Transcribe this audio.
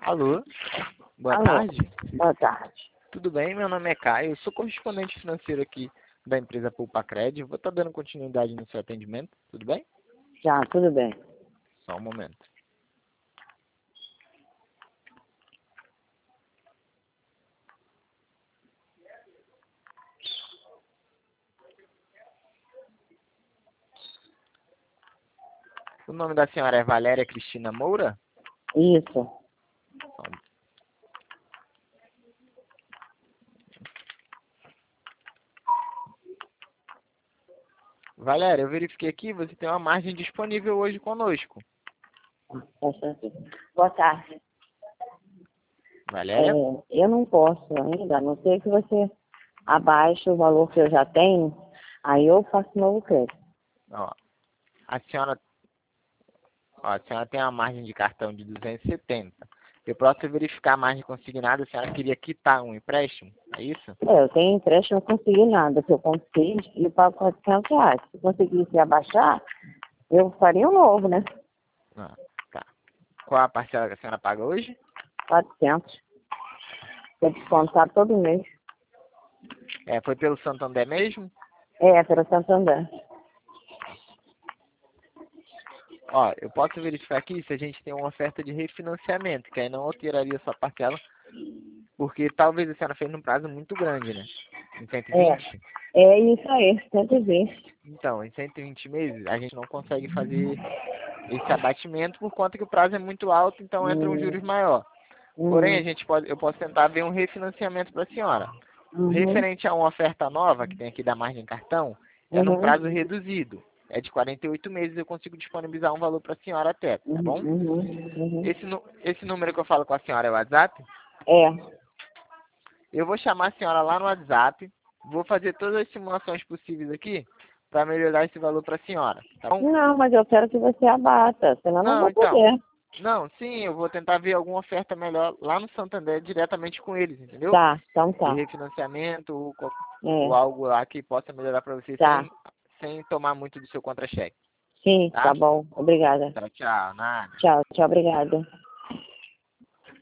Alô, boa Alô, tarde. boa tarde. Tudo bem? Meu nome é Caio, eu sou correspondente financeiro aqui da empresa Poupacred. Vou estar dando continuidade no seu atendimento, tudo bem? Já, tudo bem. Só um momento. O nome da senhora é Valéria Cristina Moura? Isso. Valéria, eu verifiquei aqui, você tem uma margem disponível hoje conosco. Boa tarde. Valéria? Eu não posso ainda, a não ser que você abaixe o valor que eu já tenho, aí eu faço novo crédito. Ó, a senhora tem uma margem de cartão de 270. Eu posso verificar a margem consignada, a senhora queria quitar um empréstimo, é isso? Eu tenho empréstimo, não consegui nada. Se eu conseguir, eu pago R$ 400. Se conseguisse abaixar, eu faria um novo, né? Ah, tá. Qual a parcela que a senhora paga hoje? 400. Vou descontar todo mês. Foi pelo Santander mesmo? Pelo Santander. Ó, eu posso verificar aqui se a gente tem uma oferta de refinanciamento, que aí não alteraria sua parcela, porque talvez a senhora fez num prazo muito grande, né? Em 120? É isso aí, 120. Então, em 120 meses, a gente não consegue fazer esse abatimento por conta que o prazo é muito alto, então entra um juros maior. Porém, eu posso tentar ver um refinanciamento para a senhora. Uhum. Referente a uma oferta nova, que tem aqui da margem cartão, é num Uhum. prazo reduzido. É de 48 meses, eu consigo disponibilizar um valor para a senhora até, tá Uhum. bom? Uhum. Uhum. Esse número que eu falo com a senhora é o WhatsApp? É. Eu vou chamar a senhora lá no WhatsApp, vou fazer todas as simulações possíveis aqui para melhorar esse valor para a senhora, tá bom? Não, mas eu quero que você abata, senão eu não Não, vou então. poder. Não, sim, eu vou tentar ver alguma oferta melhor lá no Santander diretamente com eles, entendeu? Tá, então De tá. refinanciamento ou É, algo lá que possa melhorar para você tá. sem tomar muito do seu contra-cheque, Sim, tá tá? bom. Obrigada. Tchau, tchau, nada. Tchau, tchau, obrigada.